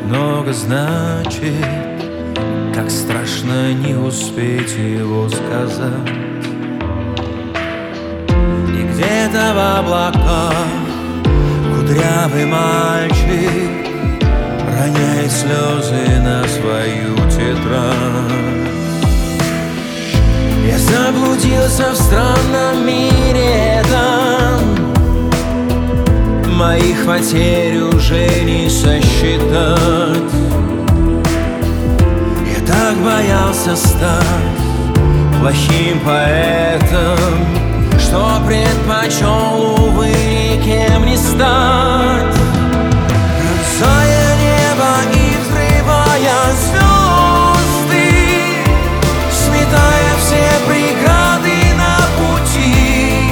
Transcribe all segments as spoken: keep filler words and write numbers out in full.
много значит, как страшно не успеть его сказать. И где-то в облаках кудрявый мальчик роняет слезы на свою тетрадь. Я заблудился в странном мире этом, моих потерь уже не сосчитать. Я так боялся стать плохим поэтом, что предпочел, увы, никем не стать. Бросая небо и взрывая звезды, сметая все преграды на пути.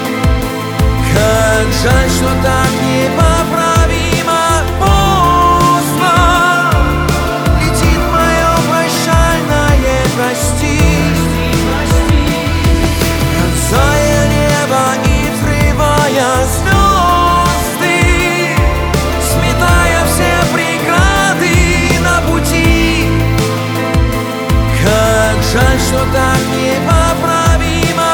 Как жаль, что так непоправимо поздно летит мое прощальное прости. Бросая небо и взрывая звезды, сметая все преграды на пути. Как жаль, что так непоправимо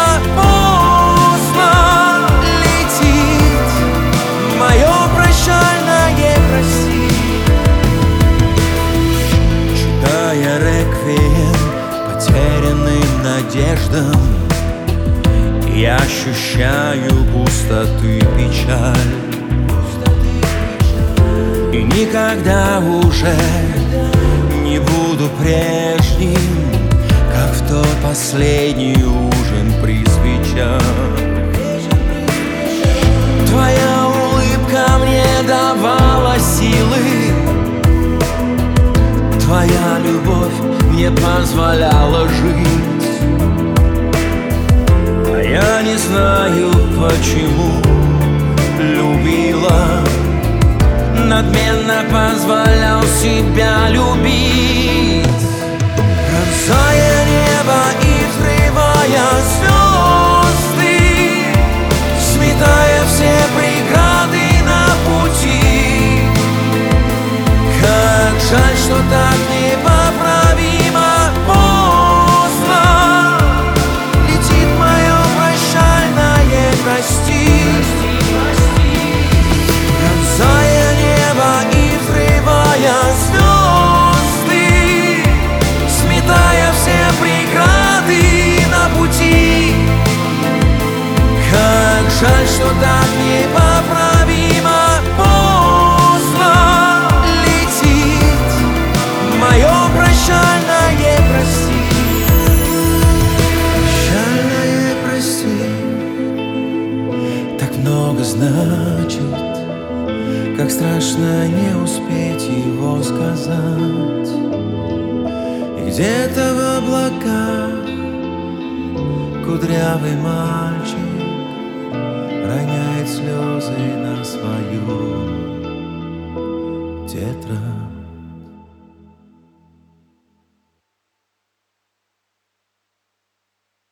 поздно летит мое прощальное прости. Читая реквием потерянным надеждам, я ощущаю пустоту и печаль. И никогда уже не буду прежним, как в тот последний ужин при свечах. Твоя улыбка мне давала силы, твоя любовь мне позволяла жить. А я не знаю, почему любила, надменно позволял себя любить. Бросая небо и взрывая звезды, сметая все преграды на пути. Как жаль, что так непоправимо поздно летит мое прощальное прости. Бросая небо и взрывая звезды, сметая все преграды на пути. Как жаль, что так непоправимо поздно летит мое прощальное прости. Прощальное прости так много значит, как страшно не успеть его сказать. И где-то в облаках кудрявый мальчик роняет слезы на свою тетрадь.